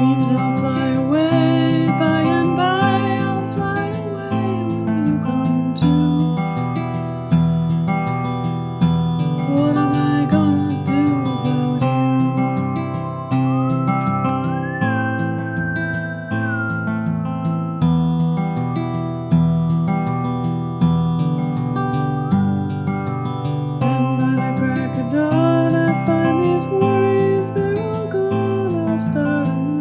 dreams, I'll fly away. By and by, I'll fly away. Will you come too? What am I gonna do about you? Then by the crack of dawn, I find these worries, they're all gone. I'll start anew.